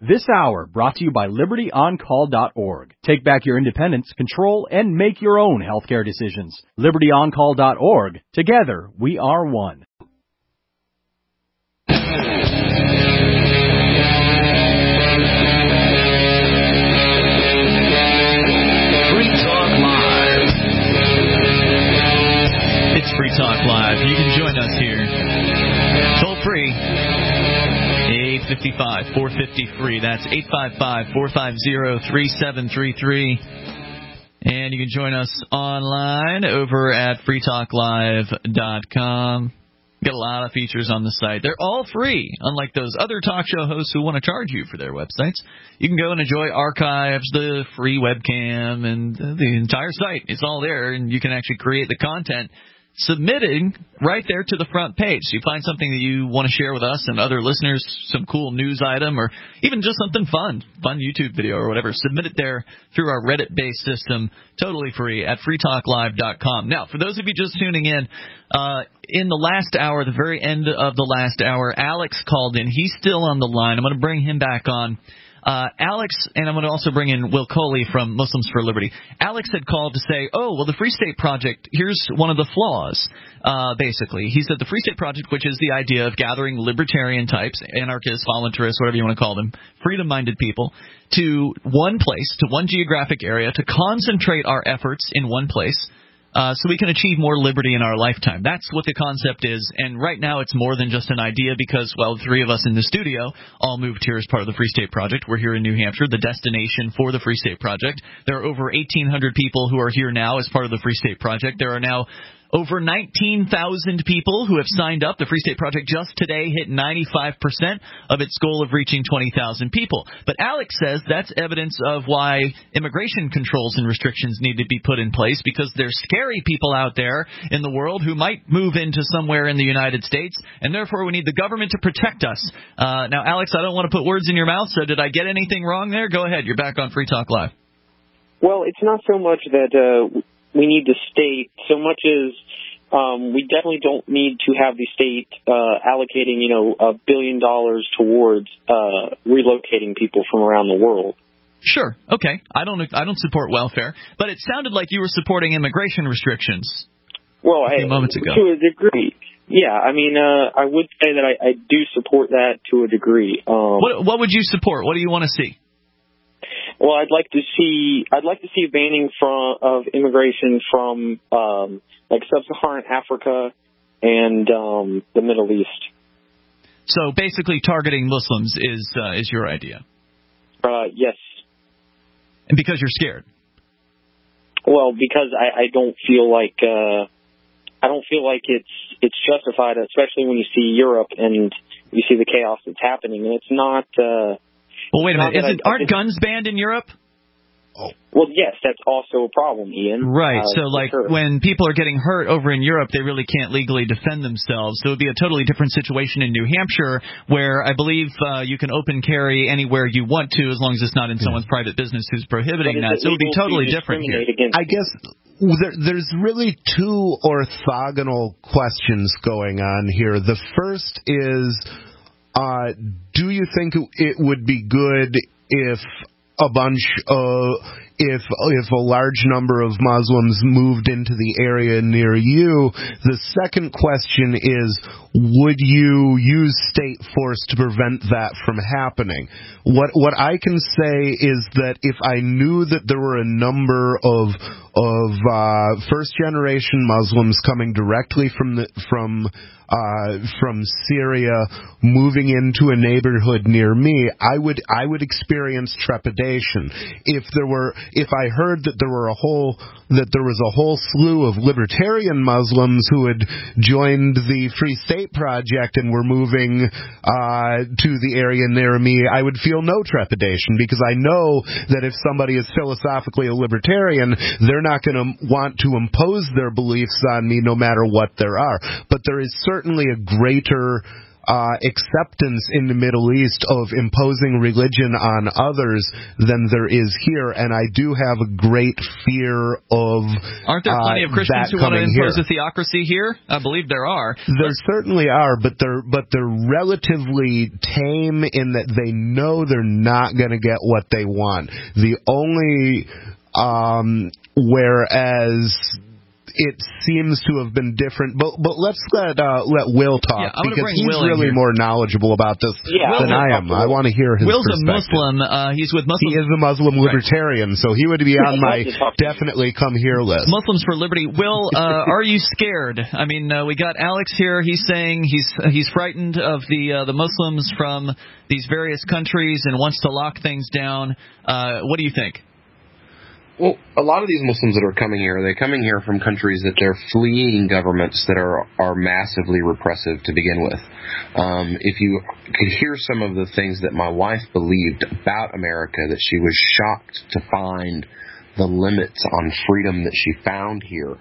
This hour brought to you by LibertyOnCall.org. Take back your independence, control, and make your own healthcare decisions. LibertyOnCall.org. Together, we are one. Free Talk Live. It's Free Talk Live. You can join us here. Toll free. 855-450-FREE. That's 855-450-3733. And you can join us online over at freetalklive.com. Get a lot of features on the site. They're all free, unlike those other talk show hosts who want to charge you for their websites. You can go and enjoy archives, the free webcam, and the entire site. It's all there, and you can actually create the content submitting right there to the front page. So you find something that you want to share with us and other listeners, some cool news item, or even just something fun YouTube video or whatever. Submit it there through our Reddit-based system, totally free, at freetalklive.com. Now, for those of you just tuning in the last hour, the very end of the last hour, Alex called in. He's still on the line. I'm going to bring him back on. Alex, and I'm going to also bring in Will Coley from Muslims for Liberty. Alex had called to say, the Free State Project, here's one of the flaws, basically. He said the Free State Project, which is the idea of gathering libertarian types, anarchists, voluntarists, whatever you want to call them, freedom-minded people, to one place, to one geographic area, to concentrate our efforts in one place, so we can achieve more liberty in our lifetime. That's what the concept is, and right now it's more than just an idea because, the three of us in the studio all moved here as part of the Free State Project. We're here in New Hampshire, the destination for the Free State Project. There are over 1,800 people who are here now as part of the Free State Project. There are now over 19,000 people who have signed up. The Free State Project just today hit 95% of its goal of reaching 20,000 people. But Alex says that's evidence of why immigration controls and restrictions need to be put in place, because there's scary people out there in the world who might move into somewhere in the United States, and therefore we need the government to protect us. Now, Alex, I don't want to put words in your mouth, so did I get anything wrong there? Go ahead. You're back on Free Talk Live. Well, it's not so much that we need the state so much as we definitely don't need to have the state allocating, $1 billion towards relocating people from around the world. Sure. Okay. I don't support welfare, but it sounded like you were supporting immigration restrictions. Well, a few moments ago. To a degree. Yeah, I mean, I would say that I do support that to a degree. What would you support? What do you want to see? Well, I'd like to see a banning of immigration from sub-Saharan Africa and the Middle East. So basically, targeting Muslims is your idea. Yes. And because you're scared. Well, because I don't feel like it's justified, especially when you see Europe and you see the chaos that's happening, and it's not. Well, wait a minute. Aren't guns banned in Europe? Oh. Well, yes, that's also a problem, Ian. Right. So, when people are getting hurt over in Europe, they really can't legally defend themselves. So it would be a totally different situation in New Hampshire, where I believe you can open carry anywhere you want to, as long as it's not in someone's private business who's prohibiting that. So it would be totally different here. I guess there's really two orthogonal questions going on here. The first is, do you think it would be good if if a large number of Muslims moved into the area near you? The second question is, would you use state force to prevent that from happening? What I can say is that if I knew that there were a number of first-generation Muslims coming directly from Syria moving into a neighborhood near me, I would experience trepidation. If I heard that there was a whole slew of libertarian Muslims who had joined the Free State Project and were moving to the area near me, I would feel no trepidation, because I know that if somebody is philosophically a libertarian, they're not going to want to impose their beliefs on me no matter what there are. But there is certainly a greater acceptance in the Middle East of imposing religion on others than there is here, and I do have a great fear of Aren't there plenty of Christians who want to impose a theocracy here? I believe there are. There certainly are, but they're relatively tame in that they know they're not going to get what they want. The only whereas it seems to have been different, but let's let Will talk, because he's really more knowledgeable about this than I am. I want to hear his Will's perspective. a Muslim. He's with Muslims. He is a Muslim libertarian, so he would be on my definitely come here list. Muslims for Liberty. Will, are you scared? I mean, we got Alex here. He's saying he's frightened of the Muslims from these various countries and wants to lock things down. What do you think? Well, a lot of these Muslims that are coming here, they're coming here from countries that they're fleeing governments that are massively repressive to begin with. If you could hear some of the things that my wife believed about America, that she was shocked to find the limits on freedom that she found here.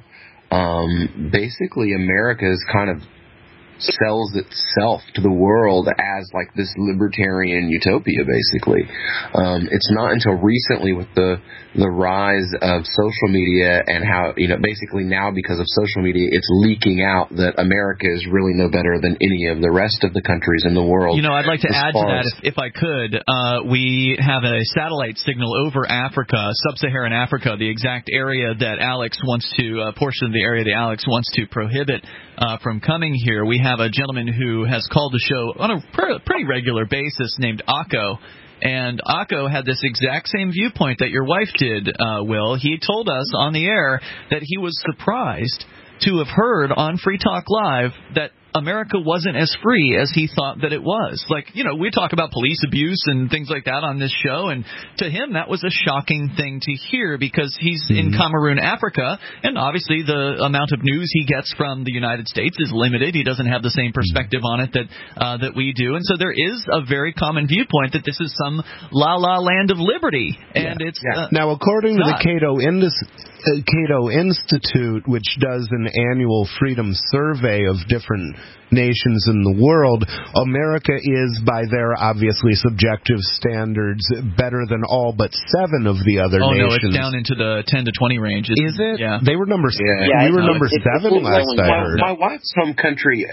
Basically, America is kind of sells itself to the world as like this libertarian utopia, basically. It's not until recently with the rise of social media and how, basically now because of social media, it's leaking out that America is really no better than any of the rest of the countries in the world. I'd like to add to that, if I could. We have a satellite signal over Africa, sub-Saharan Africa, the exact area that Alex wants to, portion of the area that Alex wants to prohibit from coming here. We have a gentleman who has called the show on a pretty regular basis named Akko. And Akko had this exact same viewpoint that your wife did, Will. He told us on the air that he was surprised to have heard on Free Talk Live that America wasn't as free as he thought that it was. Like, we talk about police abuse and things like that on this show, and to him that was a shocking thing to hear because he's in Cameroon, Africa, and obviously the amount of news he gets from the United States is limited. He doesn't have the same perspective on it that we do, and so there is a very common viewpoint that this is some la-la land of liberty, and it's now, according to the Cato Institute, which does an annual freedom survey of different nations in the world, America is, by their obviously subjective standards, better than all but 7 of the other nations. No, it's down into the 10 to 20 range. Is it? Yeah. They were number 7. We were number 7 last I heard. My wife's home country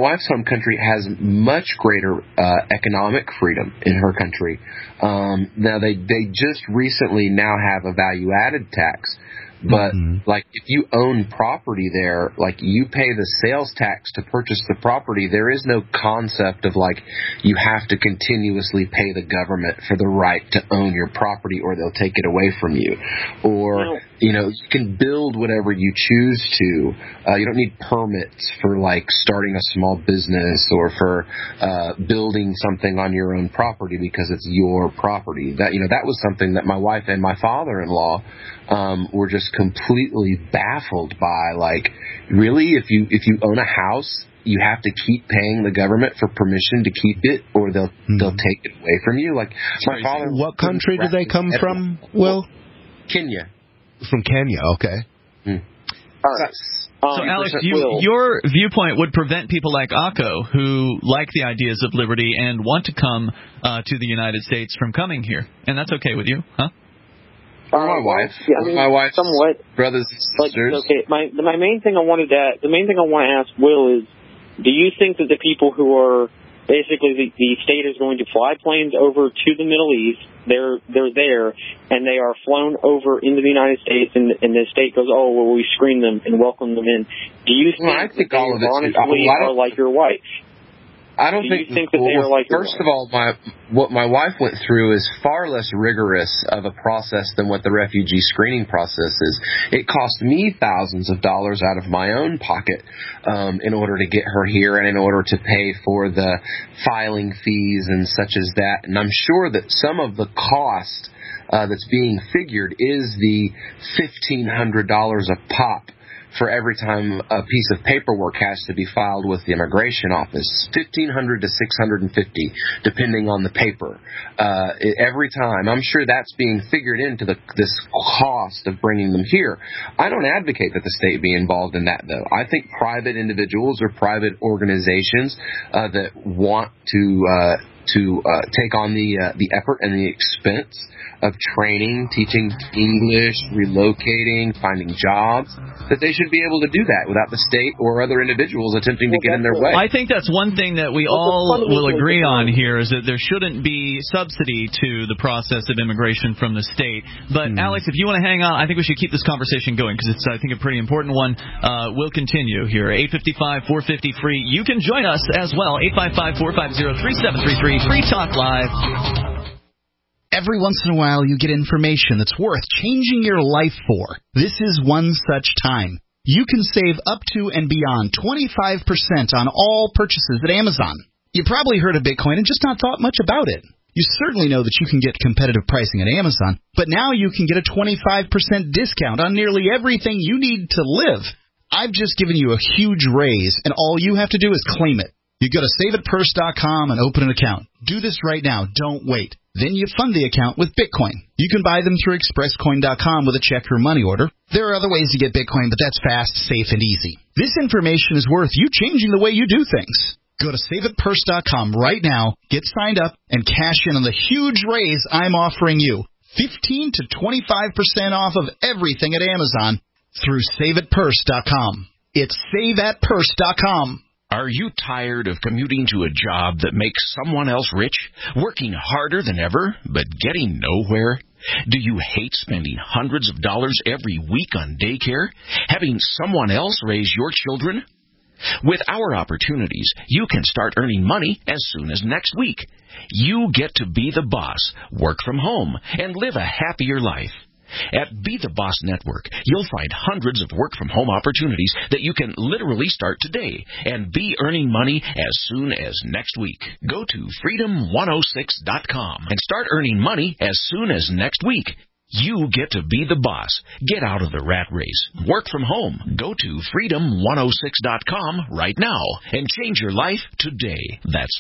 has much greater economic freedom in her country. Now they just recently now have a value-added tax. But, like, if you own property there, like, you pay the sales tax to purchase the property. There is no concept of, like, you have to continuously pay the government for the right to own your property or they'll take it away from you. Or, you can build whatever you choose to. You don't need permits for, like, starting a small business or for building something on your own property because it's your property. That was something that my wife and my father-in-law were just completely baffled by. Like, really, if you own a house, you have to keep paying the government for permission to keep it, or they'll take it away from you. Like, my father. What country do they come from, Will? Kenya. From Kenya, okay. All right. So, Alex, your viewpoint would prevent people like Akko, who like the ideas of liberty and want to come to the United States, from coming here. And that's okay with you, huh? My wife. My wife's somewhat brothers and sisters. Okay, my main thing I want to ask Will is, do you think that the people who are basically the state is going to fly planes over to the Middle East, they're there, and they are flown over into the United States, and the state goes, oh, well, we screen them and welcome them in. Do you think that all of it honestly are like your wife? I don't think that they are like. First of all, what my wife went through is far less rigorous of a process than what the refugee screening process is. It cost me thousands of dollars out of my own pocket in order to get her here and in order to pay for the filing fees and such as that. And I'm sure that some of the cost that's being figured is the $1,500 a pop for every time a piece of paperwork has to be filed with the immigration office, $1,500 to $650, depending on the paper. Every time. I'm sure that's being figured into this cost of bringing them here. I don't advocate that the state be involved in that, though. I think private individuals or private organizations that want to take on the effort and the expense of training, teaching English, relocating, finding jobs, that they should be able to do that without the state or other individuals attempting to get in their way. I think that's one thing that we all will agree on here, is that there shouldn't be subsidy to the process of immigration from the state. But, Alex, if you want to hang on, I think we should keep this conversation going, because it's, I think, a pretty important one. We'll continue here. 855-450-FREE. You can join us as well. 855-450-3733. Free Talk Live. Every once in a while, you get information that's worth changing your life for. This is one such time. You can save up to and beyond 25% on all purchases at Amazon. You probably heard of Bitcoin and just not thought much about it. You certainly know that you can get competitive pricing at Amazon, but now you can get a 25% discount on nearly everything you need to live. I've just given you a huge raise, and all you have to do is claim it. You go to saveitpurse.com and open an account. Do this right now. Don't wait. Then you fund the account with Bitcoin. You can buy them through expresscoin.com with a check or money order. There are other ways to get Bitcoin, but that's fast, safe, and easy. This information is worth you changing the way you do things. Go to saveitpurse.com right now, get signed up, and cash in on the huge raise I'm offering you. 15 to 25% off of everything at Amazon through saveitpurse.com. It's saveatpurse.com. Are you tired of commuting to a job that makes someone else rich, working harder than ever, but getting nowhere? Do you hate spending hundreds of dollars every week on daycare, having someone else raise your children? With our opportunities, you can start earning money as soon as next week. You get to be the boss, work from home, and live a happier life. At Be the Boss Network, you'll find hundreds of work-from-home opportunities that you can literally start today and be earning money as soon as next week. Go to freedom106.com and start earning money as soon as next week. You get to be the boss. Get out of the rat race. Work from home. Go to freedom106.com right now and change your life today. That's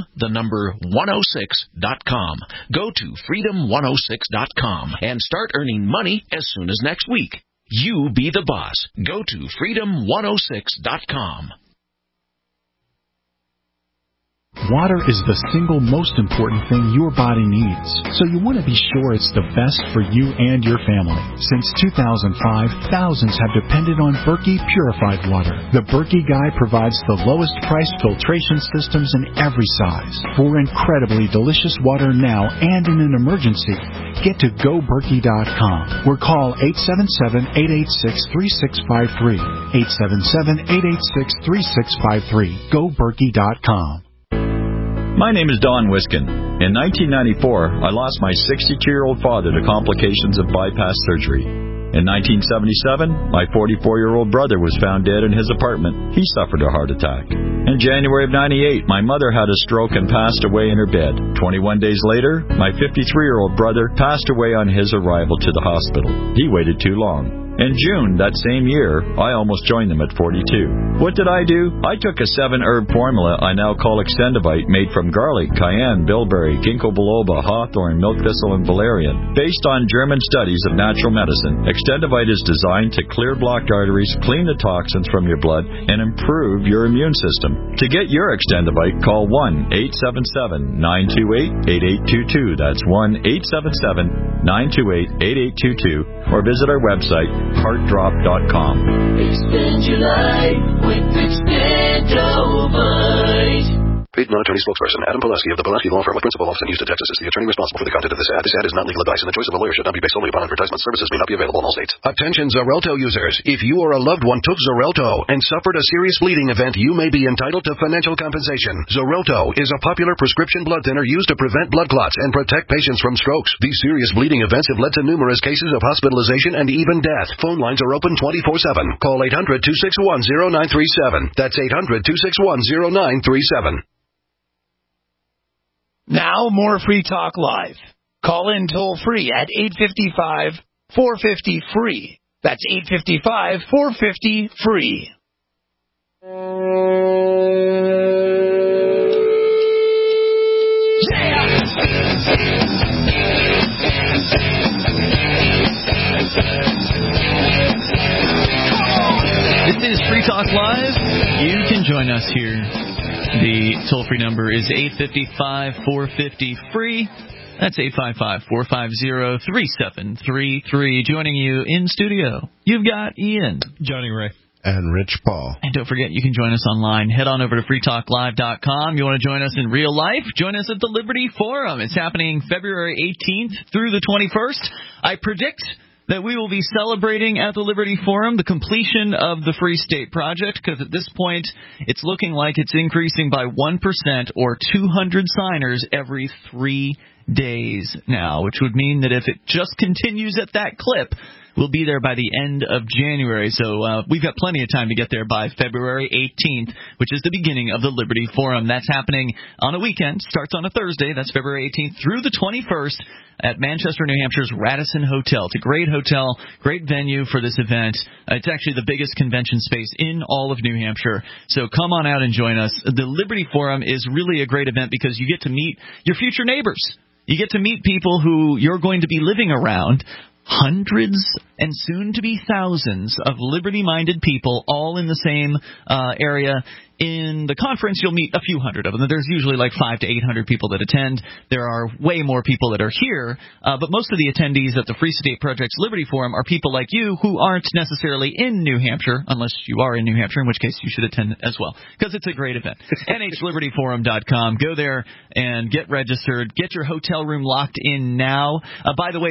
freedom106.com. Go to freedom106.com and start earning money as soon as next week. You be the boss. Go to freedom106.com. Water is the single most important thing your body needs, so you want to be sure it's the best for you and your family. Since 2005, thousands have depended on Berkey Purified Water. The Berkey Guy provides the lowest price filtration systems in every size. For incredibly delicious water now and in an emergency, get to GoBerkey.com or call 877-886-3653. 877-886-3653. GoBerkey.com. My name is Don Wiskin. In 1994, I lost my 62-year-old father to complications of bypass surgery. In 1977, my 44-year-old brother was found dead in his apartment. He suffered a heart attack. In January of 98, my mother had a stroke and passed away in her bed. 21 days later, my 53-year-old brother passed away on his arrival to the hospital. He waited too long. In June that same year, I almost joined them at 42. What did I do? I took a 7-herb formula I now call Extendivite, made from garlic, cayenne, bilberry, ginkgo biloba, hawthorn, milk thistle, and valerian. Based on German studies of natural medicine, Extendivite is designed to clear blocked arteries, clean the toxins from your blood, and improve your immune system. To get your Extendivite, call 1-877-928-8822. That's 1-877-928-8822. Or visit our website, heartdrop.com. Expand your life with Extendovite. Paid non-attorney spokesperson Adam Pulaski of the Pulaski Law Firm with principal office in Houston, Texas, is the attorney responsible for the content of this ad. This ad is not legal advice, and the choice of a lawyer should not be based solely upon advertisement. Services may not be available in all states. Attention Xarelto users. If you or a loved one took Xarelto and suffered a serious bleeding event, you may be entitled to financial compensation. Xarelto is a popular prescription blood thinner used to prevent blood clots and protect patients from strokes. These serious bleeding events have led to numerous cases of hospitalization and even death. Phone lines are open 24/7. Call 800-261-0937. That's 800-261-0937. Now, more Free Talk Live. Call in toll-free at 855-450-FREE. That's 855-450-FREE. This is Free Talk Live. You can join us here. The toll-free number is 855-450-FREE. That's 855-450-3733. Joining you in studio, you've got Ian, Johnny Ray, and Rich Paul. And don't forget, you can join us online. Head on over to freetalklive.com. You want to join us in real life? Join us at the Liberty Forum. It's happening February 18th through the 21st. I predict that we will be celebrating at the Liberty Forum the completion of the Free State Project, because at this point it's looking like it's increasing by 1% or 200 signers every 3 days now, which would mean that if it just continues at that clip, we'll be there by the end of January. So we've got plenty of time to get there by February 18th, which is the beginning of the Liberty Forum. That's happening on a weekend, starts on a Thursday. That's February 18th through the 21st at Manchester, New Hampshire's Radisson Hotel. It's a great hotel, great venue for this event. It's actually the biggest convention space in all of New Hampshire. So come on out and join us. The Liberty Forum is really a great event because you get to meet your future neighbors. You get to meet people who you're going to be living around. Hundreds and soon to be thousands of liberty-minded people all in the same area. In the conference, you'll meet a few hundred of them. There's usually like 500 to 800 people that attend. There are way more people that are here, but most of the attendees at the Free State Project's Liberty Forum are people like you who aren't necessarily in New Hampshire, unless you are in New Hampshire, in which case you should attend as well, because it's a great event. NHLibertyForum.com. Go there and get registered. Get your hotel room locked in now. By the way,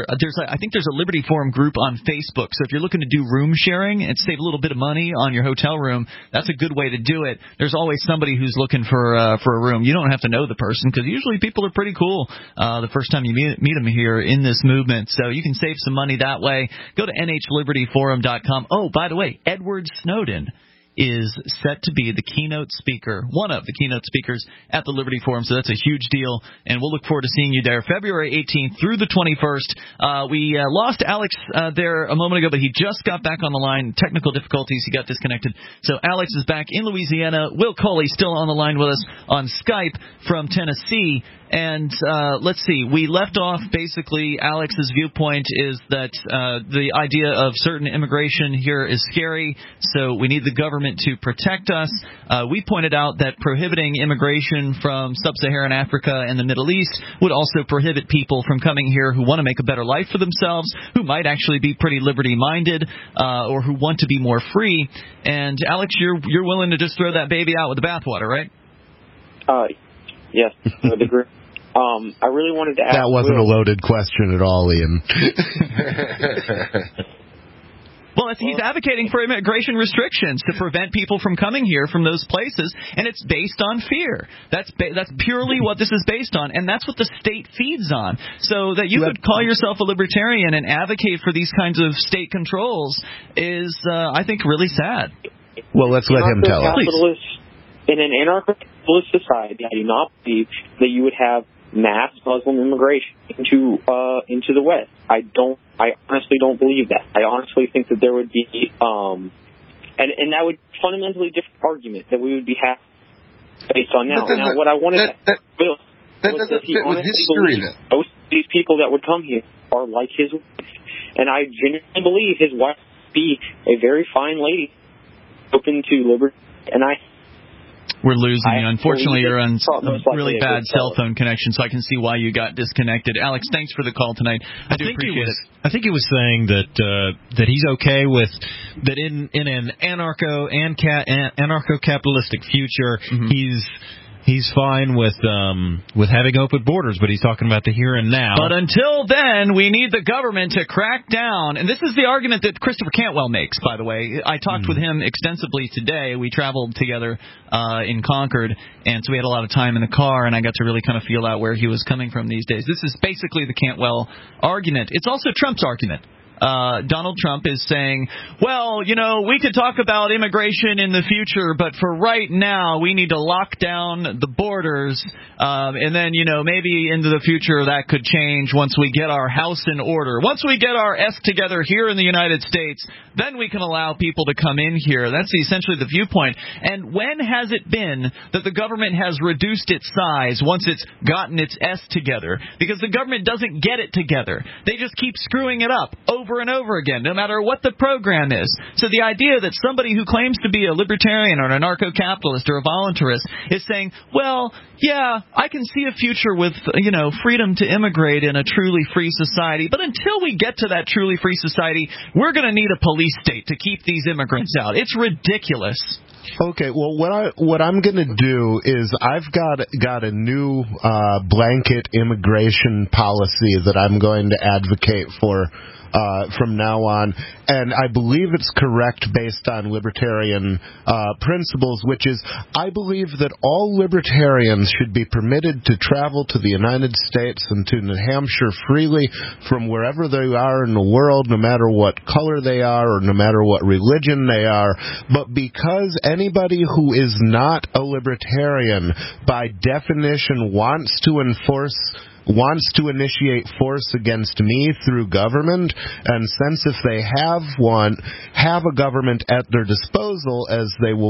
I think there's a Liberty Forum group on Facebook, so if you're looking to do room sharing and save a little bit of money on your hotel room, that's a good way to do it. There's always somebody who's looking for a room. You don't have to know the person, because usually people are pretty cool the first time you meet them here in this movement. So you can save some money that way. Go to NHLibertyForum.com. Oh, by the way, Edward Snowden is set to be the keynote speaker, one of the keynote speakers at the Liberty Forum, so that's a huge deal, and we'll look forward to seeing you there February 18th through the 21st. We lost Alex there a moment ago, but he just got back on the line. Technical difficulties, he got disconnected. So Alex is back in Louisiana. Will Coley still on the line with us on Skype from Tennessee. And let's see, we left off basically, Alex's viewpoint is that the idea of certain immigration here is scary, so we need the government to protect us. We pointed out that prohibiting immigration from sub-Saharan Africa and the Middle East would also prohibit people from coming here who want to make a better life for themselves, who might actually be pretty liberty-minded, or who want to be more free. And Alex, you're willing to just throw that baby out with the bathwater, right? Yes, I would agree. I really wanted to ask. That wasn't Will. a loaded question at all, Ian. Well, he's advocating for immigration restrictions to prevent people from coming here from those places, and it's based on fear. That's purely what this is based on, and that's what the state feeds on. So that you could call yourself a libertarian and advocate for these kinds of state controls is, I think, really sad. Well, let's let him tell us. In an anarcho-capitalist society, I do not believe that you would have mass Muslim immigration into the West. I honestly don't believe that. I honestly think that there would be, and that would fundamentally different argument that we would be having based on now. Now, what I wanted to Bill, that doesn't fit with history. Most of these people that would come here are like his wife, and I genuinely believe his wife would be a very fine lady, open to liberty, and We're losing you. Unfortunately, you're on a really bad cell phone connection, so I can see why you got disconnected. Alex, thanks for the call tonight. I do appreciate it. I think he was saying that he's okay with that in an anarcho-capitalistic future, he's fine with having open borders, but he's talking about the here and now. But until then, we need the government to crack down. And this is the argument that Christopher Cantwell makes, by the way. I talked with him extensively today. We traveled together in Concord, and so we had a lot of time in the car, and I got to really kind of feel out where he was coming from these days. This is basically the Cantwell argument. It's also Trump's argument. Donald Trump is saying, well, we could talk about immigration in the future, but for right now, we need to lock down the borders, and then, maybe into the future that could change once we get our house in order. Once we get our S together here in the United States, then we can allow people to come in here. That's essentially the viewpoint. And when has it been that the government has reduced its size once it's gotten its S together? Because the government doesn't get it together. They just keep screwing it up over and over again, no matter what the program is. So the idea that somebody who claims to be a libertarian or an anarcho-capitalist or a voluntarist is saying, well, yeah, I can see a future with, freedom to immigrate in a truly free society, but until we get to that truly free society, we're going to need a police state to keep these immigrants out. It's ridiculous. Okay, well, what I'm going to do is I've got a new blanket immigration policy that I'm going to advocate for from now on, and I believe it's correct based on libertarian principles, which is I believe that all libertarians should be permitted to travel to the United States and to New Hampshire freely from wherever they are in the world, no matter what color they are or no matter what religion they are. But because anybody who is not a libertarian, by definition, wants to initiate force against me through government, and since if they have a government at their disposal, as they will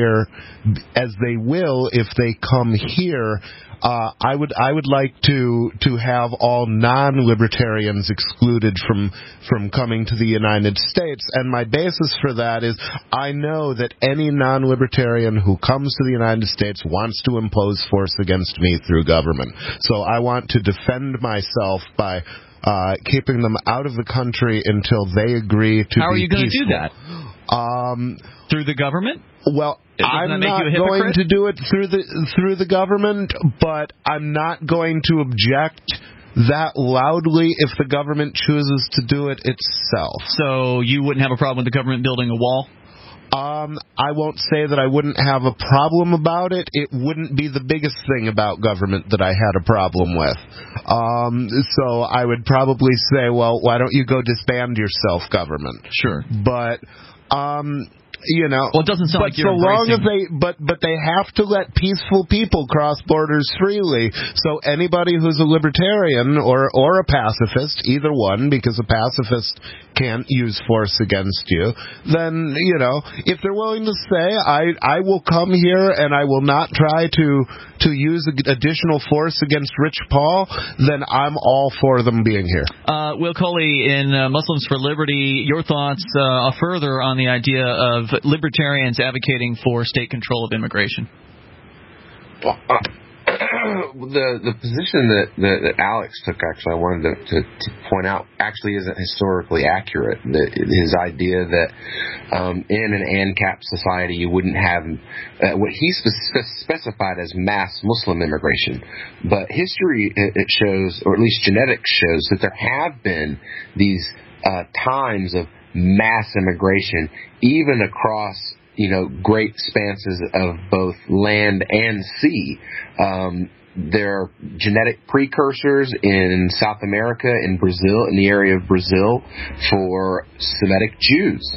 if they come here, I would like to have all non-libertarians excluded from coming to the United States, and my basis for that is I know that any non-libertarian who comes to the United States wants to impose force against me through government. So I want to defend myself by keeping them out of the country until they agree to be peaceful. How are you going to do that? Through the government? Well, I'm not going to do it through the government, but I'm not going to object that loudly if the government chooses to do it itself. So you wouldn't have a problem with the government building a wall? I won't say that I wouldn't have a problem about it. It wouldn't be the biggest thing about government that I had a problem with. So I would probably say, well, why don't you go disband yourself, government? Sure. But well, it doesn't sound like you're but they have to let peaceful people cross borders freely. So anybody who's a libertarian or a pacifist, either one, because a pacifist can't use force against you, then if they're willing to say I will come here and I will not try to use additional force against Rich Paul, then I'm all for them being here. Will Coley, in Muslims for Liberty, your thoughts further on the idea of libertarians advocating for state control of immigration? Well, the position that Alex took, actually, I wanted to point out, actually isn't historically accurate. His idea that in an ANCAP society you wouldn't have what he specified as mass Muslim immigration. But history, it shows, or at least genetics shows, that there have been these times of mass immigration, even across great expanses of both land and sea. There are genetic precursors in South America, in Brazil, in the area of Brazil, for Semitic Jews,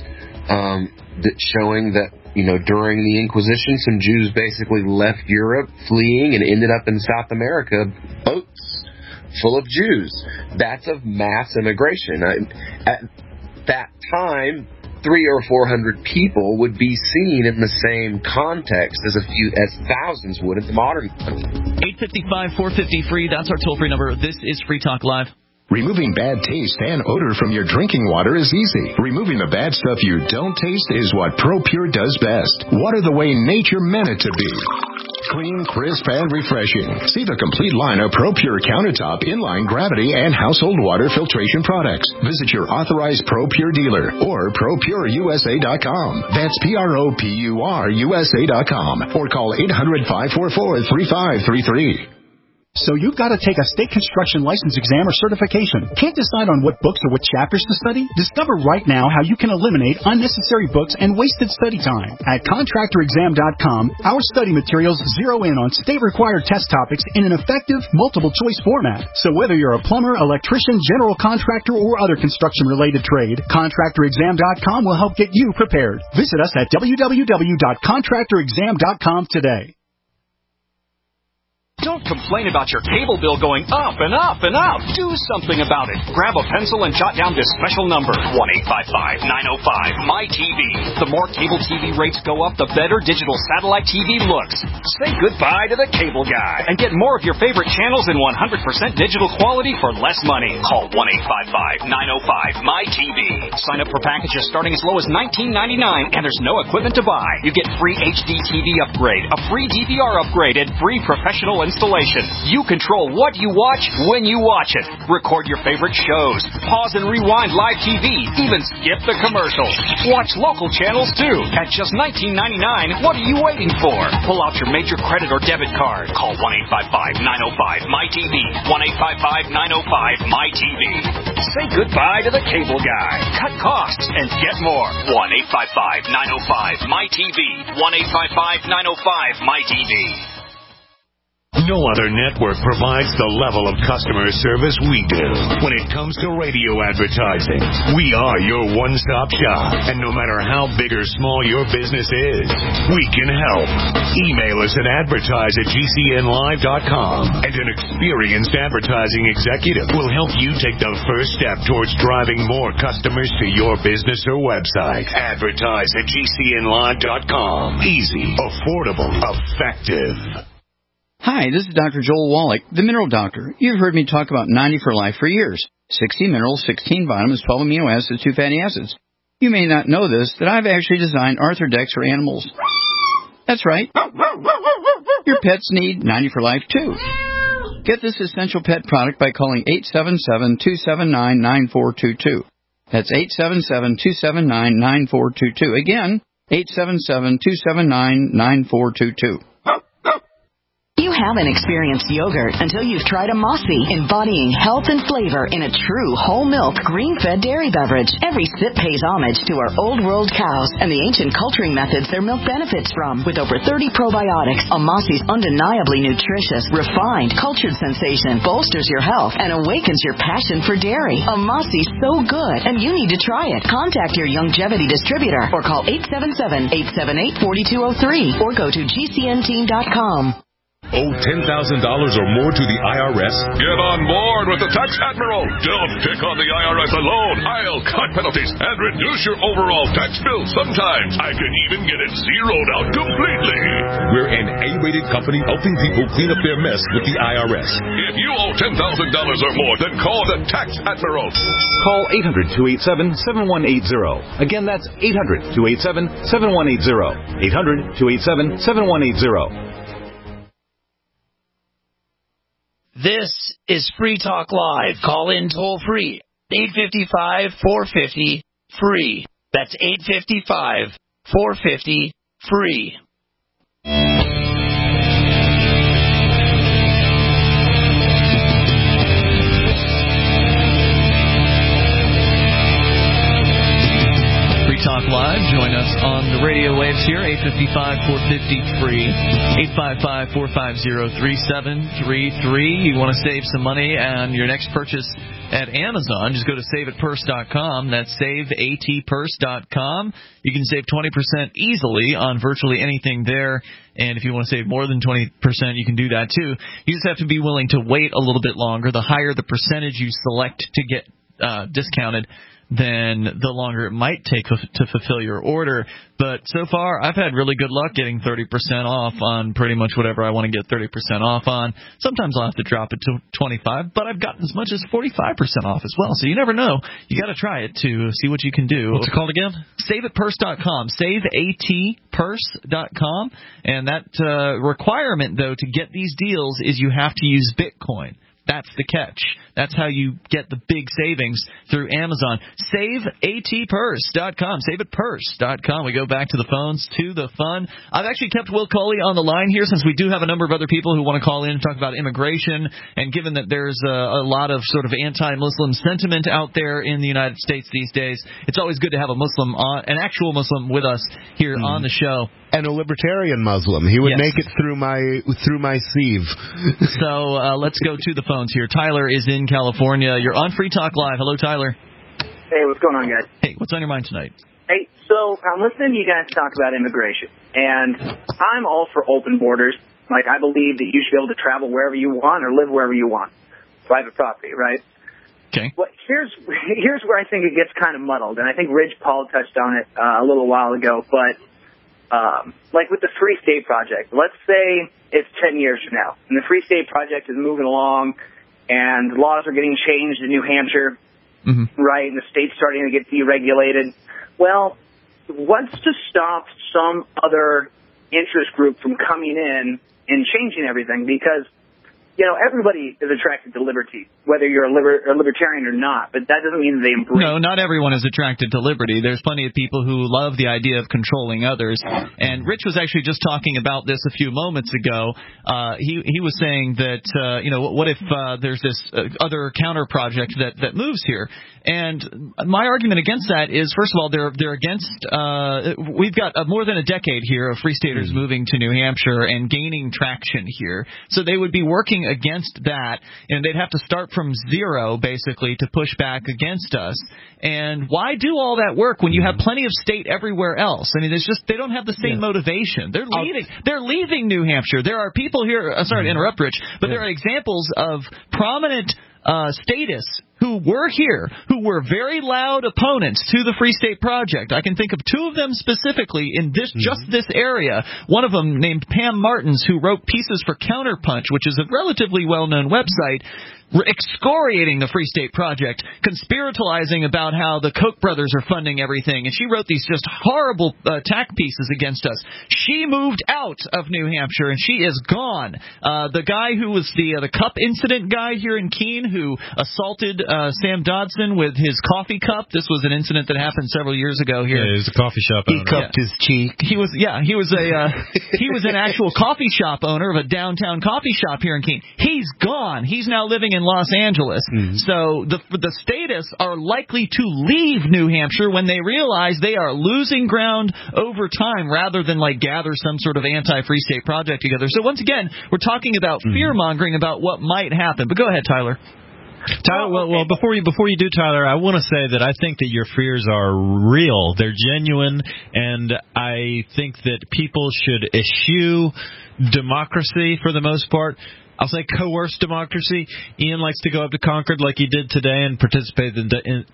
showing that during the Inquisition, some Jews basically left Europe fleeing and ended up in South America, boats full of Jews. That's of mass immigration. At that time, 300 or 400 people would be seen in the same context as thousands would in the modern time. 855-450-FREE, that's our toll-free number. This is Free Talk Live. Removing bad taste and odor from your drinking water is easy. Removing the bad stuff you don't taste is what ProPure does best. Water the way nature meant it to be. Clean, crisp, and refreshing. See the complete line of ProPure countertop, inline gravity, and household water filtration products. Visit your authorized ProPure dealer or ProPureUSA.com. That's ProPureUSA.com. Or call 800-544-3533. So you've got to take a state construction license exam or certification. Can't decide on what books or what chapters to study? Discover right now how you can eliminate unnecessary books and wasted study time. At ContractorExam.com, our study materials zero in on state-required test topics in an effective, multiple-choice format. So whether you're a plumber, electrician, general contractor, or other construction-related trade, ContractorExam.com will help get you prepared. Visit us at www.contractorexam.com today. Don't complain about your cable bill going up and up and up. Do something about it. Grab a pencil and jot down this special number, 1-855-905-MY-TV. The more cable TV rates go up, the better digital satellite TV looks. Say goodbye to the cable guy and get more of your favorite channels in 100% digital quality for less money. Call 1-855-905-MY-TV. Sign up for packages starting as low as $19.99, and there's no equipment to buy. You get free HD TV upgrade, a free DVR upgrade, and free professional installation. You control what you watch when you watch it. Record your favorite shows. Pause and rewind live TV. Even skip the commercials. Watch local channels too. At just $19.99, what are you waiting for? Pull out your major credit or debit card. Call 1-855-905-MY-TV. 1-855-905-MY-TV. Say goodbye to the cable guy. Cut costs and get more. 1-855-905-MY-TV. 1-855-905-MY-TV. No other network provides the level of customer service we do when it comes to radio advertising. We are your one-stop shop, and no matter how big or small your business is, we can help. Email us at advertise@gcnlive.com, and an experienced advertising executive will help you take the first step towards driving more customers to your business or website. Advertise at gcnlive.com. Easy, affordable, effective. Hi, this is Dr. Joel Wallach, the Mineral Doctor. You've heard me talk about 90 for Life for years. 60 minerals, 16 vitamins, 12 amino acids, 2 fatty acids. You may not know this, that I've actually designed Arthrodex for animals. That's right. Your pets need 90 for Life, too. Get this essential pet product by calling 877-279-9422. That's 877-279-9422. Again, 877-279-9422. You haven't experienced yogurt until you've tried a Mossy, embodying health and flavor in a true whole milk, green-fed dairy beverage. Every sip pays homage to our old world cows and the ancient culturing methods their milk benefits from. With over 30 probiotics, a Mossy's undeniably nutritious, refined, cultured sensation bolsters your health and awakens your passion for dairy. A Mossy's so good, and you need to try it. Contact your Longevity distributor or call 877-878-4203 or go to gcnteam.com. Owe $10,000 or more to the IRS? Get on board with the Tax Admiral. Don't pick on the IRS alone. I'll cut penalties and reduce your overall tax bill. Sometimes I can even get it zeroed out completely. We're an A-rated company helping people clean up their mess with the IRS. If you owe $10,000 or more, then call the Tax Admiral. Call 800-287-7180. Again, that's 800-287-7180. 800-287-7180. This is Free Talk Live. Call in toll free. 855-450-FREE. That's 855-450-FREE. Talk Live. Join us on the radio waves here, 855-450-FREE, 855-450-3733. You want to save some money on your next purchase at Amazon, just go to saveatpurse.com. That's saveatpurse.com. You can save 20% easily on virtually anything there. And if you want to save more than 20%, you can do that too. You just have to be willing to wait a little bit longer. The higher the percentage you select to get discounted, then the longer it might take to fulfill your order. But so far, I've had really good luck getting 30% off on pretty much whatever I want to get 30% off on. Sometimes I'll have to drop it to 25%, but I've gotten as much as 45% off as well. So you never know. You got to try it to see what you can do. What's it called again? SaveAtPurse.com. SaveAtPurse.com. And that requirement, though, to get these deals is you have to use Bitcoin. That's the catch. That's how you get the big savings through Amazon. SaveAtPurse.com. SaveAtPurse.com. We go back to the phones, to the fun. I've actually kept Will Coley on the line here since we do have a number of other people who want to call in and talk about immigration. And given that there's a lot of sort of anti-Muslim sentiment out there in the United States these days, it's always good to have a Muslim, an actual Muslim with us here on the show. And a libertarian Muslim. He would make it through my sieve. So let's go to the phones here. Tyler is in California. You're on Free Talk Live. Hello, Tyler. Hey, what's going on, guys? Hey, what's on your mind tonight? Hey, so I'm listening to you guys talk about immigration, and I'm all for open borders. Like, I believe that you should be able to travel wherever you want or live wherever you want. Private property, right? Okay. Well, here's where I think it gets kind of muddled, and I think Ridge Paul touched on it a little while ago, but like with the Free State Project, let's say it's 10 years from now, and the Free State Project is moving along, and laws are getting changed in New Hampshire, right, and the state's starting to get deregulated. Well, what's to stop some other interest group from coming in and changing everything? Because, you know, everybody is attracted to liberty, whether you're a libertarian or not, but that doesn't mean that they embrace it. No, not everyone is attracted to liberty. There's plenty of people who love the idea of controlling others. And Rich was actually just talking about this a few moments ago. He was saying that, what if there's this other counter project that moves here? And my argument against that is, first of all, they're against. We've got more than a decade here of Free Staters moving to New Hampshire and gaining traction here. So they would be working against that, and they'd have to start from zero basically to push back against us. And why do all that work when you have plenty of state everywhere else? I mean, it's just they don't have the same motivation. They're leaving. They're leaving New Hampshire. There are people here. Sorry to interrupt, Rich, but there are examples of prominent statists who were here, who were very loud opponents to the Free State Project. I can think of two of them specifically in just this area. One of them named Pam Martins, who wrote pieces for Counterpunch, which is a relatively well-known website, excoriating the Free State Project, conspiritalizing about how the Koch brothers are funding everything, and she wrote these just horrible attack pieces against us. She moved out of New Hampshire, and she is gone. The guy who was the cup incident guy here in Keene, who assaulted Sam Dodson with his coffee cup. This was an incident that happened several years ago here. Yeah, he was a coffee shop owner. He cupped his cheek. He was an actual coffee shop owner of a downtown coffee shop here in Keene. He's gone. He's now living in Los Angeles. So the statists are likely to leave New Hampshire when they realize they are losing ground over time, rather than like gather some sort of anti-Free State Project together. So once again, we're talking about fear-mongering about what might happen. But go ahead, Tyler. Tyler, well, before you do, Tyler, I want to say that I think that your fears are real. They're genuine, and I think that people should eschew democracy for the most part. I'll say coerced democracy. Ian likes to go up to Concord like he did today and participate in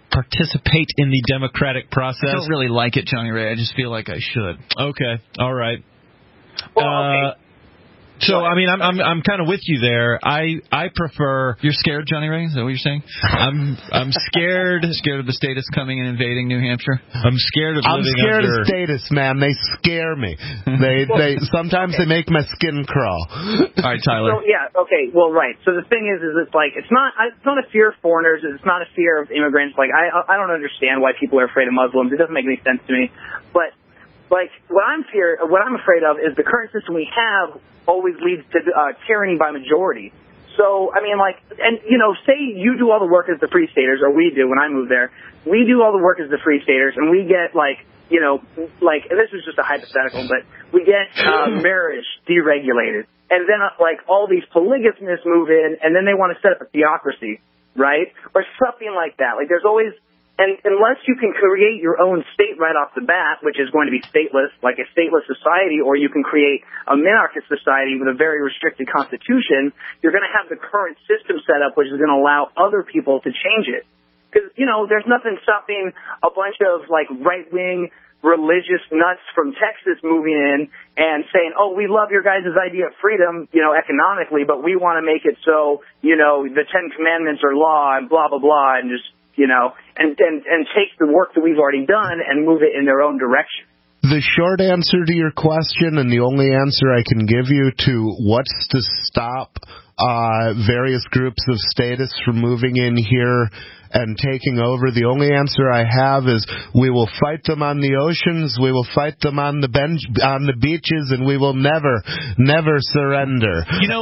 the democratic process. I don't really like it, Johnny Ray. I just feel like I should. Okay, all right. Well, okay. So, I mean, I'm kind of with you there. I prefer. You're scared, Johnny Ray? Is that what you're saying? I'm scared. Scared of the statists coming and invading New Hampshire? I'm scared of living scared under... of statists, man. They scare me. They sometimes they make my skin crawl. All right, Tyler. So, yeah, okay, well, right. So the thing is it's like it's not a fear of foreigners. It's not a fear of immigrants. Like I don't understand why people are afraid of Muslims. It doesn't make any sense to me. But like what I'm afraid of is the current system we have always leads to tyranny by majority. So, I mean, like, and, you know, say you do all the work as the Free Staters, or we do when I moved there. We do all the work as the Free Staters, and we get, like, you know, like, and this is just a hypothetical, but we get marriage deregulated. And then, like, all these polygamists move in, and then they want to set up a theocracy, right? Or something like that. Like, there's always... And unless you can create your own state right off the bat, which is going to be stateless, like a stateless society, or you can create a monarchist society with a very restricted constitution, you're going to have the current system set up, which is going to allow other people to change it. Because, you know, there's nothing stopping a bunch of, like, right-wing religious nuts from Texas moving in and saying, oh, we love your guys' idea of freedom, you know, economically, but we want to make it so, you know, the Ten Commandments are law and blah, blah, blah, and just... you know, and take the work that we've already done and move it in their own direction. The short answer to your question, and the only answer I can give you to what's to stop various groups of statists from moving in here and taking over. The only answer I have is we will fight them on the oceans, we will fight them on the beaches, and we will never surrender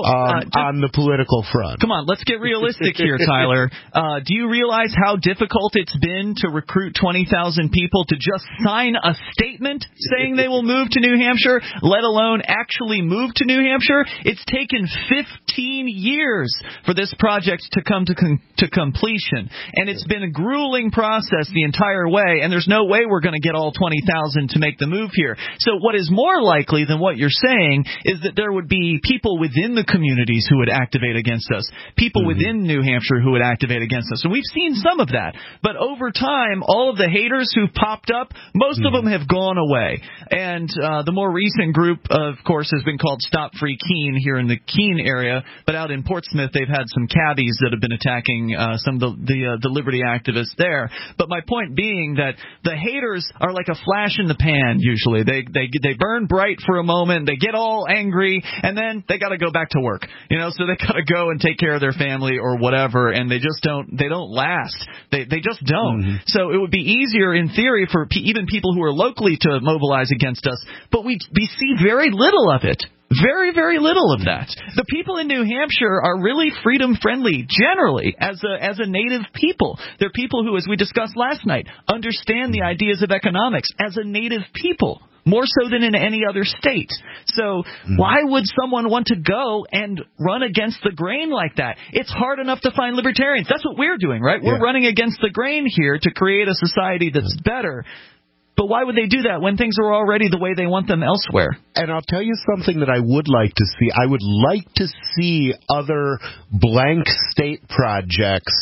on the political front. Come on, let's get realistic here, Tyler. Do you realize how difficult it's been to recruit 20,000 people to just sign a statement saying they will move to New Hampshire, let alone actually move to New Hampshire? It's taken 15 years for this project to come to completion. And it's been a grueling process the entire way, and there's no way we're going to get all 20,000 to make the move here. So what is more likely than what you're saying is that there would be people within the communities who would activate against us, people within New Hampshire who would activate against us. And we've seen some of that. But over time, all of the haters who've popped up, most of them have gone away. And the more recent group, of course, has been called Stop Free Keene here in the Keene area. But out in Portsmouth, they've had some cabbies that have been attacking some of the liberty activists there. But my point being that the haters are like a flash in the pan usually. They burn bright for a moment, they get all angry, and then they got to go back to work. So they got to go and take care of their family or whatever, and they don't last. They just don't. So it would be easier in theory for even people who are locally to mobilize against us, but we see very little of it. Very, very little of that. The people in New Hampshire are really freedom-friendly, generally, as a native people. They're people who, as we discussed last night, understand the ideas of economics as a native people, more so than in any other state. So why would someone want to go and run against the grain like that? It's hard enough to find libertarians. That's what we're doing, right? We're running against the grain here to create a society that's better. But why would they do that when things are already the way they want them elsewhere? And I'll tell you something that I would like to see. I would like to see other blank state projects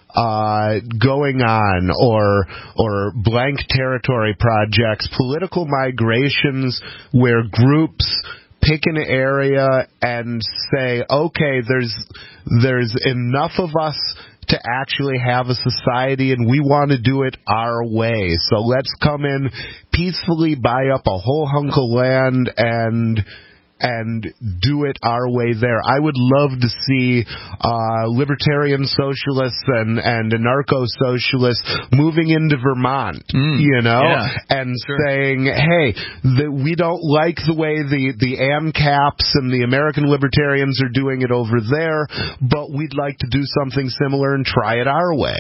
going on, or blank territory projects, political migrations where groups pick an area and say, okay, there's enough of us to actually have a society, and we want to do it our way. So let's come in peacefully, buy up a whole hunk of land, and do it our way there. I would love to see libertarian socialists and anarcho-socialists moving into Vermont, and saying, hey, we don't like the way the ANCAPs and the American libertarians are doing it over there, but we'd like to do something similar and try it our way.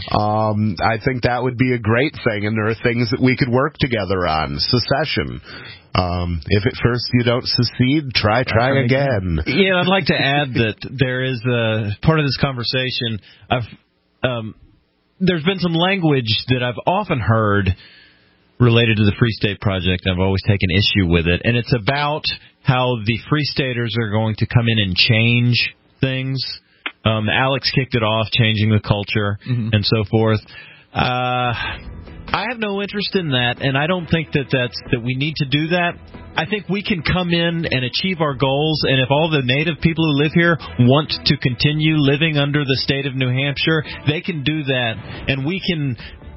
I think that would be a great thing, and there are things that we could work together on. Secession. If at first you don't succeed, try again. I'd like to add that there is part of this conversation. There's been some language that I've often heard related to the Free State Project. I've always taken issue with it, and it's about how the Free Staters are going to come in and change things. Alex kicked it off, changing the culture and so forth. I have no interest in that, and I don't think that we need to do that. I think we can come in and achieve our goals, and if all the native people who live here want to continue living under the state of New Hampshire, they can do that, and we can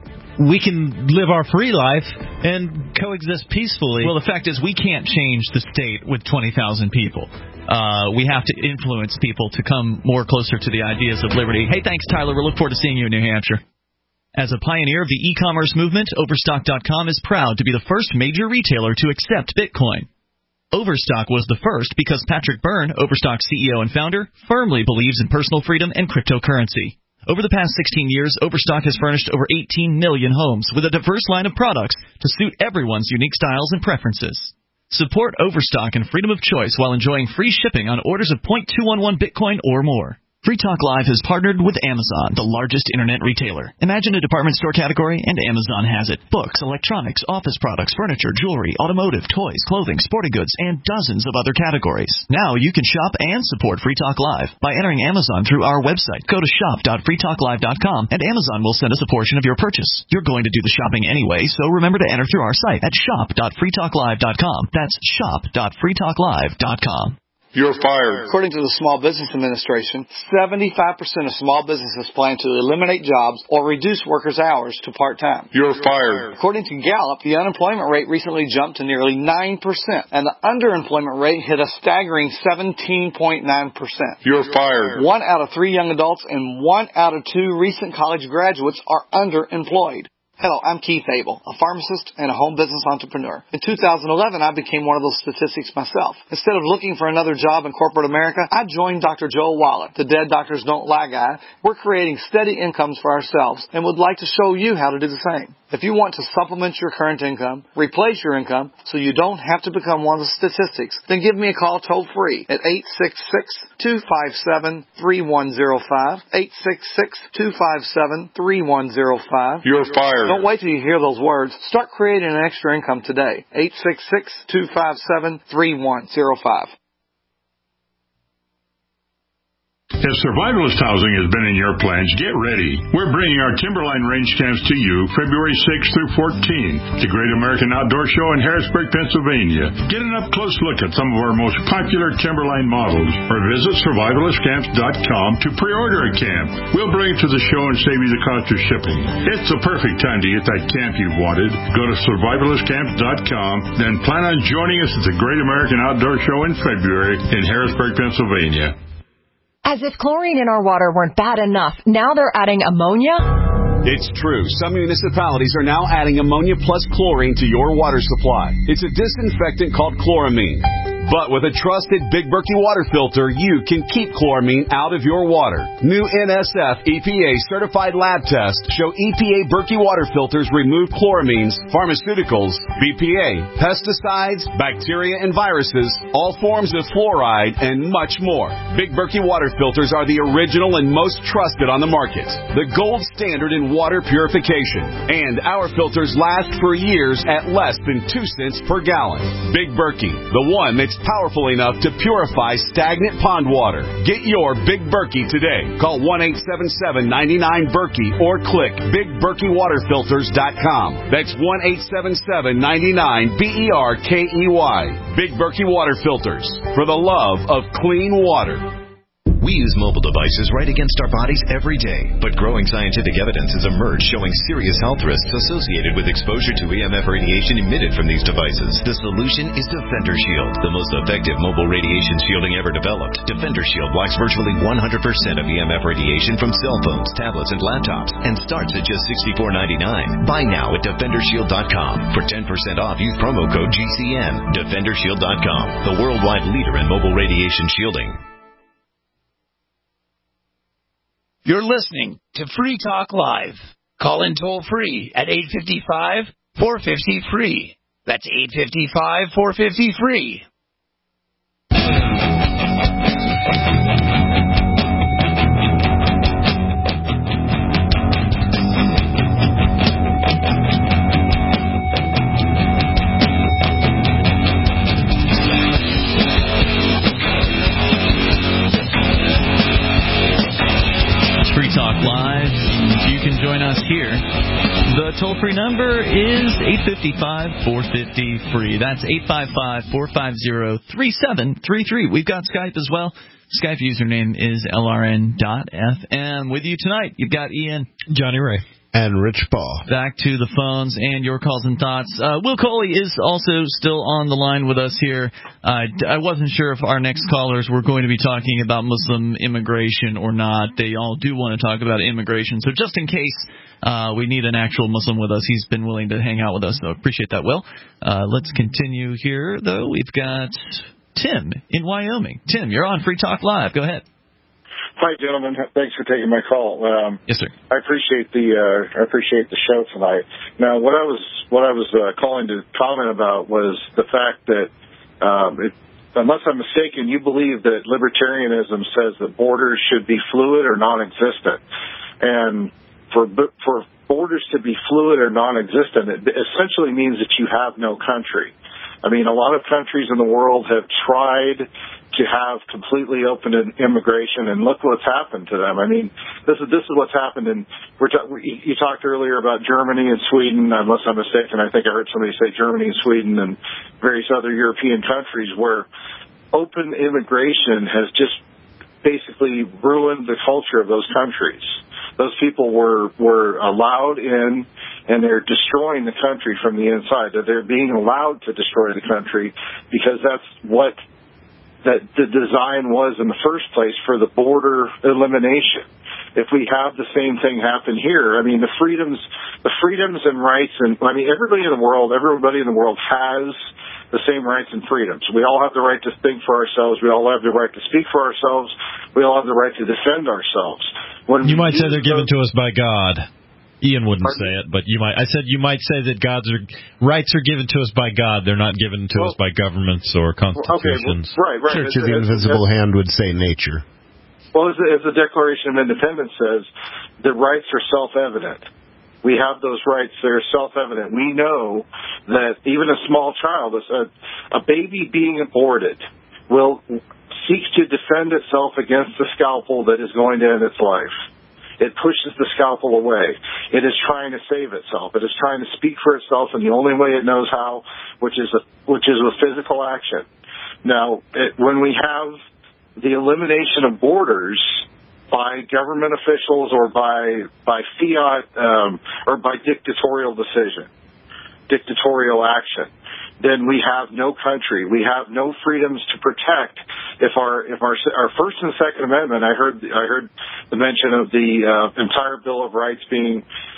live our free life and coexist peacefully. Well, the fact is we can't change the state with 20,000 people. We have to influence people to come more closer to the ideas of liberty. Hey, thanks, Tyler. We look forward to seeing you in New Hampshire. As a pioneer of the e-commerce movement, Overstock.com is proud to be the first major retailer to accept Bitcoin. Overstock was the first because Patrick Byrne, Overstock's CEO and founder, firmly believes in personal freedom and cryptocurrency. Over the past 16 years, Overstock has furnished over 18 million homes with a diverse line of products to suit everyone's unique styles and preferences. Support Overstock and freedom of choice while enjoying free shipping on orders of 0.211 Bitcoin or more. Free Talk Live has partnered with Amazon, the largest internet retailer. Imagine a department store category, and Amazon has it. Books, electronics, office products, furniture, jewelry, automotive, toys, clothing, sporting goods, and dozens of other categories. Now you can shop and support Free Talk Live by entering Amazon through our website. Go to shop.freetalklive.com, and Amazon will send us a portion of your purchase. You're going to do the shopping anyway, so remember to enter through our site at shop.freetalklive.com. That's shop.freetalklive.com. You're fired. According to the Small Business Administration, 75% of small businesses plan to eliminate jobs or reduce workers' hours to part-time. You're fired. According to Gallup, the unemployment rate recently jumped to nearly 9%, and the underemployment rate hit a staggering 17.9%. You're fired. 1 out of 3 young adults and 1 out of 2 recent college graduates are underemployed. Hello, I'm Keith Abel, a pharmacist and a home business entrepreneur. In 2011, I became one of those statistics myself. Instead of looking for another job in corporate America, I joined Dr. Joel Wallach, the Dead Doctors Don't Lie guy. We're creating steady incomes for ourselves and would like to show you how to do the same. If you want to supplement your current income, replace your income, so you don't have to become one of the statistics, then give me a call toll-free at 866-257-3105, 866-257-3105. You're fired. Don't wait till you hear those words. Start creating an extra income today. 866-257-3105. If survivalist housing has been in your plans, get ready. We're bringing our Timberline Range Camps to you February 6th through 14th, the Great American Outdoor Show in Harrisburg, Pennsylvania. Get an up-close look at some of our most popular Timberline models, or visit survivalistcamps.com to pre-order a camp. We'll bring it to the show and save you the cost of shipping. It's the perfect time to get that camp you've wanted. Go to survivalistcamps.com, then plan on joining us at the Great American Outdoor Show in February in Harrisburg, Pennsylvania. As if chlorine in our water weren't bad enough, now they're adding ammonia? It's true. Some municipalities are now adding ammonia plus chlorine to your water supply. It's a disinfectant called chloramine. But with a trusted Big Berkey water filter, you can keep chloramine out of your water. New NSF EPA certified lab tests show EPA Berkey water filters remove chloramines, pharmaceuticals, BPA, pesticides, bacteria and viruses, all forms of fluoride, and much more. Big Berkey water filters are the original and most trusted on the market. The gold standard in water purification. And our filters last for years at less than 2 cents per gallon. Big Berkey, the one that's powerful enough to purify stagnant pond water. Get your Big Berkey today. Call 1-877-99-BERKEY or click BigBerkeyWaterFilters.com. That's 1-877-99-BERKEY. Big Berkey Water Filters, for the love of clean water. We use mobile devices right against our bodies every day, but growing scientific evidence has emerged showing serious health risks associated with exposure to EMF radiation emitted from these devices. The solution is Defender Shield, the most effective mobile radiation shielding ever developed. Defender Shield blocks virtually 100% of EMF radiation from cell phones, tablets, and laptops, and starts at just $64.99. Buy now at DefenderShield.com. For 10% off, use promo code GCN. DefenderShield.com, the worldwide leader in mobile radiation shielding. You're listening to Free Talk Live. Call in toll-free at 855-450-FREE. That's 855-450-FREE. Free Talk Live. You can join us here. The toll-free number is 855-450-FREE. That's 855-450-3733. We've got Skype as well. Skype username is LRN.FM. With you tonight, you've got Ian, Johnny Ray, and Rich Paul. Back to the phones and your calls and thoughts. Will Coley is also still on the line with us here. I wasn't sure if our next callers were going to be talking about Muslim immigration or not. They all do want to talk about immigration. So just in case we need an actual Muslim with us, he's been willing to hang out with us. So appreciate that, Will. Let's continue here, though. We've got Tim in Wyoming. Tim, you're on Free Talk Live. Go ahead. Hi, gentlemen. Thanks for taking my call. Yes, sir. I appreciate the show tonight. Now, what I was calling to comment about was the fact that, unless I'm mistaken, you believe that libertarianism says that borders should be fluid or non-existent, and for borders to be fluid or non-existent, it essentially means that you have no country. I mean, a lot of countries in the world have tried to have completely open immigration, and look what's happened to them. I mean, this is what's happened. And you talked earlier about Germany and Sweden. Unless I'm mistaken, I think I heard somebody say Germany and Sweden and various other European countries where open immigration has just basically ruined the culture of those countries. Those people were allowed in, and they're destroying the country from the inside. That they're being allowed to destroy the country because that's what the design was in the first place for the border elimination. If we have the same thing happen here, I mean, the freedoms and rights, and I mean, everybody in the world has the same rights and freedoms. We all have the right to think for ourselves. We all have the right to speak for ourselves. We all have the right to defend ourselves. You might say they're given to us by God. Ian wouldn't say it, but you might. I said you might say that God's rights are given to us by God. They're not given to us by governments or constitutions. Okay, right. Church of the Invisible Hand would say nature. Well, as the Declaration of Independence says, the rights are self-evident. We have those rights. They're self-evident. We know that even a small child, a baby being aborted, will seek to defend itself against the scalpel that is going to end its life. It pushes the scalpel away. It is trying to save itself. It is trying to speak for itself in the only way it knows how, which is with physical action. Now, when we have the elimination of borders by government officials or by fiat or by dictatorial action, then we have no country. We have no freedoms to protect. If our First and Second Amendment, I heard the mention of the entire Bill of Rights being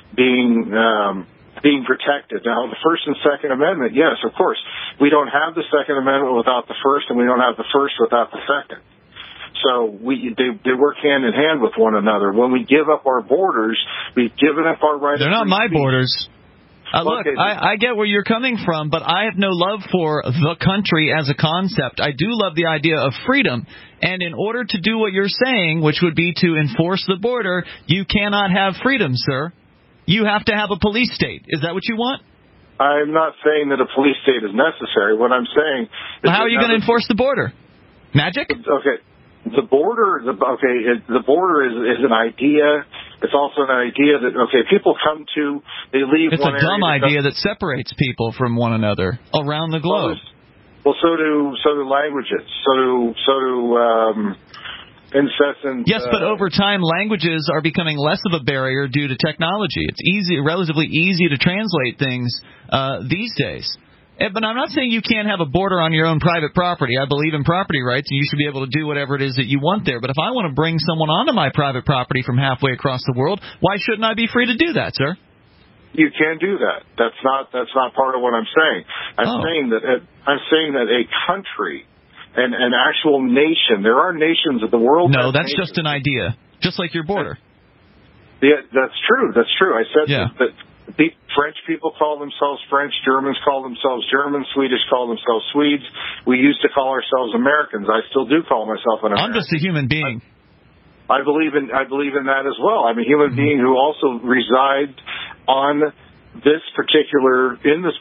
protected. Now, the First and Second Amendment, yes, of course, we don't have the Second Amendment without the First, and we don't have the First without the Second. So they work hand in hand with one another. When we give up our borders, we've given up our right. They're not my borders. Look, I get where you're coming from, but I have no love for the country as a concept. I do love the idea of freedom. And in order to do what you're saying, which would be to enforce the border, you cannot have freedom, sir. You have to have a police state. Is that what you want? I'm not saying that a police state is necessary. What I'm saying is... How are you going to enforce the border? Magic? Okay. The border is an idea. It's also an idea that, people come to, they leave one area. It's a dumb idea that separates people from one another around the globe. Well, so do languages. So do incessant... Yes, but over time, languages are becoming less of a barrier due to technology. It's relatively easy to translate things these days. But I'm not saying you can't have a border on your own private property. I believe in property rights, and you should be able to do whatever it is that you want there. But if I want to bring someone onto my private property from halfway across the world, why shouldn't I be free to do that, sir? You can do that. That's not part of what I'm saying. I'm saying that a country, an actual nation, there are nations of the world. No, that's just an idea, just like your border. Yeah, that's true. I said that. French people call themselves French, Germans call themselves Germans, Swedish call themselves Swedes. We used to call ourselves Americans. I still do call myself an American. I'm just a human being. I believe in that as well. I'm a human being who also resides in this particular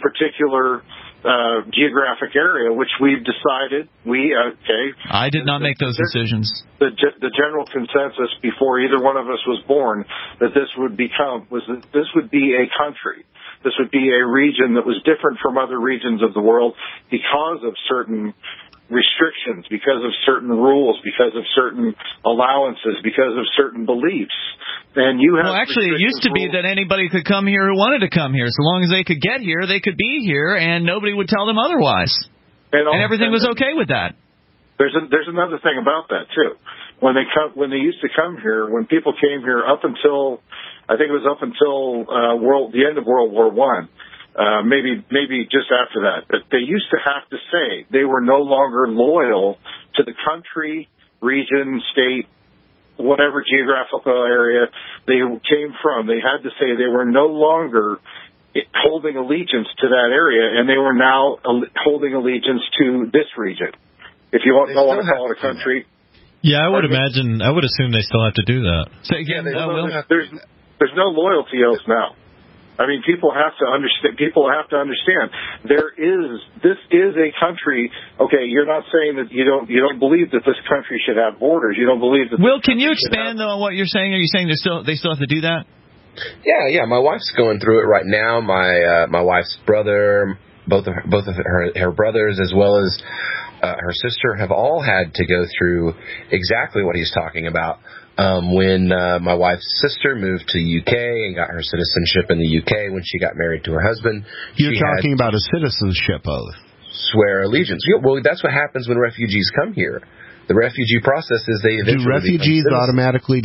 geographic area, which we've decided I did not make those decisions. The general consensus before either one of us was born that this would be a country. This would be a region that was different from other regions of the world because of certain restrictions, because of certain rules, because of certain allowances, because of certain beliefs. And actually, it used to be that anybody could come here who wanted to come here. So long as they could get here, they could be here, and nobody would tell them otherwise. And everything was okay with that. There's another thing about that too. When they used to come here, when people came here up until the end of World War I. Maybe just after that. But they used to have to say they were no longer loyal to the country, region, state, whatever geographical area they came from. They had to say they were no longer holding allegiance to that area, and they were now holding allegiance to this region. If you don't want to call it a country. Yeah, I would assume they still have to do that. Say again, there's no loyalty oath now. I mean, people have to understand. This is a country. Okay, you're not saying that you don't believe that this country should have borders. You don't believe that. Will, can you expand though on what you're saying? Are you saying they still have to do that? Yeah. My wife's going through it right now. My wife's brother, both of her brothers, as well as her sister have all had to go through exactly what he's talking about. When my wife's sister moved to the UK and got her citizenship in the UK when she got married to her husband. You're talking about a citizenship oath. Swear allegiance. Yeah, well, that's what happens when refugees come here. The refugee process is they eventually do refugees automatically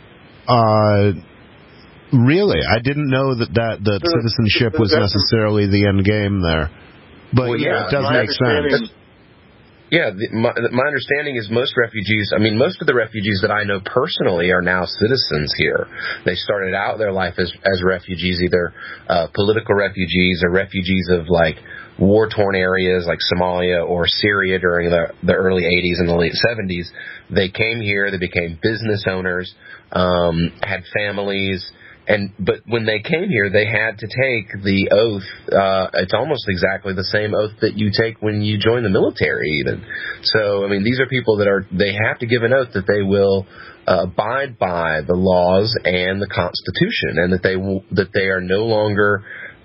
really? I didn't know that citizenship was necessarily the end game there. But well, it does make sense. Yeah, my understanding is most of the refugees that I know personally are now citizens here. They started out their life as refugees, either political refugees or refugees of like war-torn areas like Somalia or Syria during the early 80s and the late 70s. They came here, they became business owners, had families, but when they came here, they had to take the oath. It's almost exactly the same oath that you take when you join the military even. So, these are people they have to give an oath that they will abide by the laws and the Constitution, and that they are no longer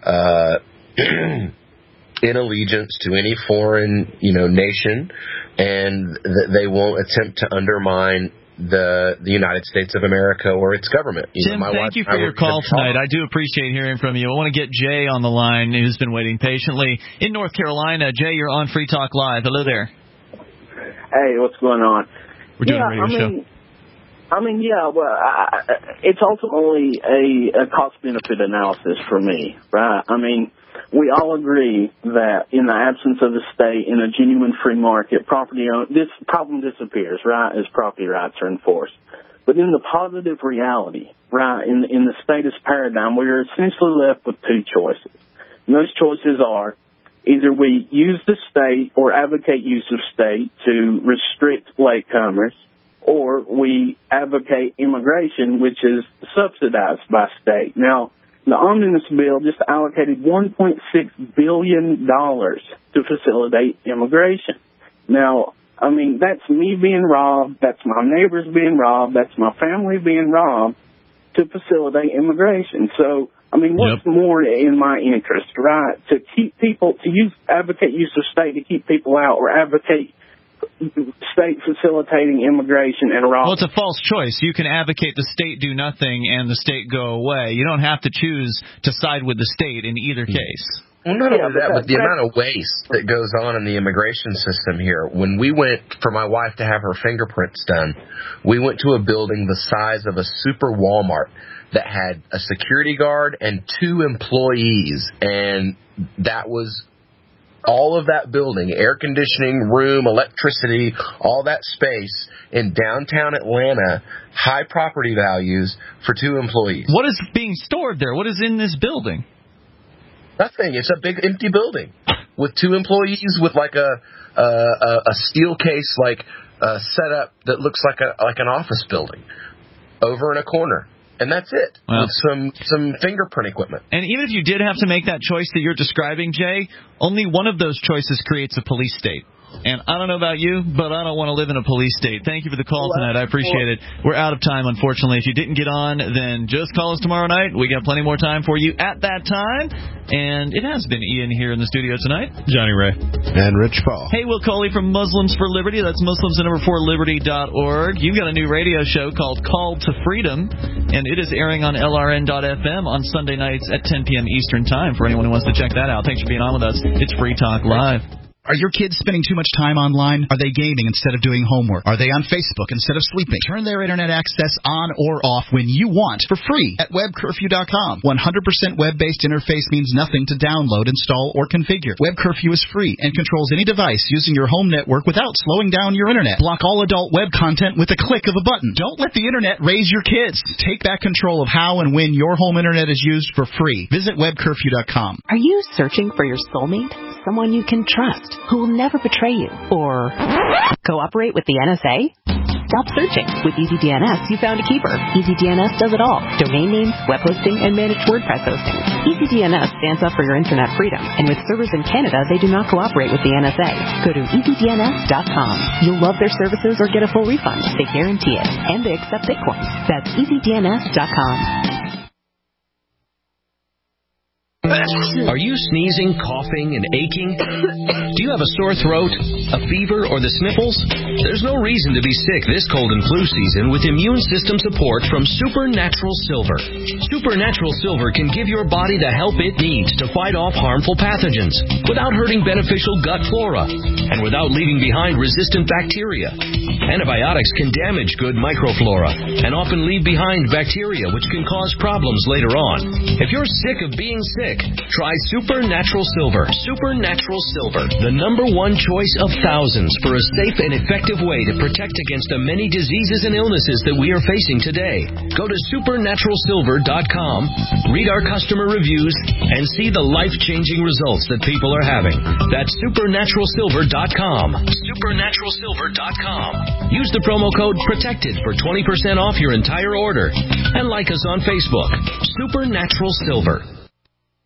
in allegiance to any foreign, nation, and that they won't attempt to undermine the United States of America or its government. Tim, thank you for your call tonight. I do appreciate hearing from you. I want to get Jay on the line, who's been waiting patiently in North Carolina. Jay, you're on Free Talk Live. Hello there. Hey, what's going on? We're doing a radio show. It's ultimately a cost-benefit analysis for me, right? We all agree that in the absence of the state, in a genuine free market, this problem disappears, right, as property rights are enforced. But in the positive reality, right, in the status paradigm, we're essentially left with two choices. And those choices are either we use the state or advocate use of state to restrict latecomers, or we advocate immigration, which is subsidized by state. Now, the omnibus bill just allocated $1.6 billion to facilitate immigration. Now, that's me being robbed, that's my neighbors being robbed, that's my family being robbed to facilitate immigration. So, what's more in my interest, right? To keep people, advocate use of state to keep people out, or advocate state facilitating immigration and robbery. Well, it's a false choice. You can advocate the state do nothing and the state go away. You don't have to choose to side with the state in either case. Well, not only that, but the amount of waste that goes on in the immigration system here. When we went for my wife to have her fingerprints done, we went to a building the size of a super Walmart that had a security guard and 2 employees, and that was all of that building, air conditioning, room, electricity, all that space in downtown Atlanta, high property values for 2 employees. What is being stored there? What is in this building? Nothing. It's a big empty building with 2 employees with like a steel case set up that looks like an office building over in a corner. And that's it, with some fingerprint equipment. And even if you did have to make that choice that you're describing, Jay, only one of those choices creates a police state. And I don't know about you, but I don't want to live in a police state. Thank you for the call tonight. I appreciate it. We're out of time, unfortunately. If you didn't get on, then just call us tomorrow night. We got plenty more time for you at that time. And it has been Ian here in the studio tonight. Johnny Ray. And Rich Paul. Hey, Will Coley from Muslims for Liberty. That's Muslims4Liberty.org. You've got a new radio show called Call to Freedom, and it is airing on LRN.FM on Sunday nights at 10 p.m. Eastern Time for anyone who wants to check that out. Thanks for being on with us. It's Free Talk Live. Are your kids spending too much time online? Are they gaming instead of doing homework? Are they on Facebook instead of sleeping? Turn their internet access on or off when you want for free at webcurfew.com. 100% web-based interface means nothing to download, install, or configure. Web Curfew is free and controls any device using your home network without slowing down your internet. Block all adult web content with a click of a button. Don't let the internet raise your kids. Take back control of how and when your home internet is used for free. Visit webcurfew.com. Are you searching for your soulmate? Someone you can trust, who will never betray you, or cooperate with the NSA? Stop searching. With EasyDNS, you found a keeper. EasyDNS does it all. Domain names, web hosting, and managed WordPress hosting. EasyDNS stands up for your internet freedom, and with servers in Canada, they do not cooperate with the NSA. Go to EasyDNS.com. You'll love their services or get a full refund. They guarantee it, and they accept Bitcoin. That's EasyDNS.com. Are you sneezing, coughing, and aching? Do you have a sore throat, a fever, or the sniffles? There's no reason to be sick this cold and flu season with immune system support from Supernatural Silver. Supernatural Silver can give your body the help it needs to fight off harmful pathogens without hurting beneficial gut flora and without leaving behind resistant bacteria. Antibiotics can damage good microflora and often leave behind bacteria which can cause problems later on. If you're sick of being sick, try Supernatural Silver. Supernatural Silver, the #1 choice of thousands for a safe and effective way to protect against the many diseases and illnesses that we are facing today. Go to supernaturalsilver.com, read our customer reviews, and see the life-changing results that people are having. That's supernaturalsilver.com. Supernaturalsilver.com. Use the promo code PROTECTED for 20% off your entire order. And like us on Facebook. Supernatural Silver.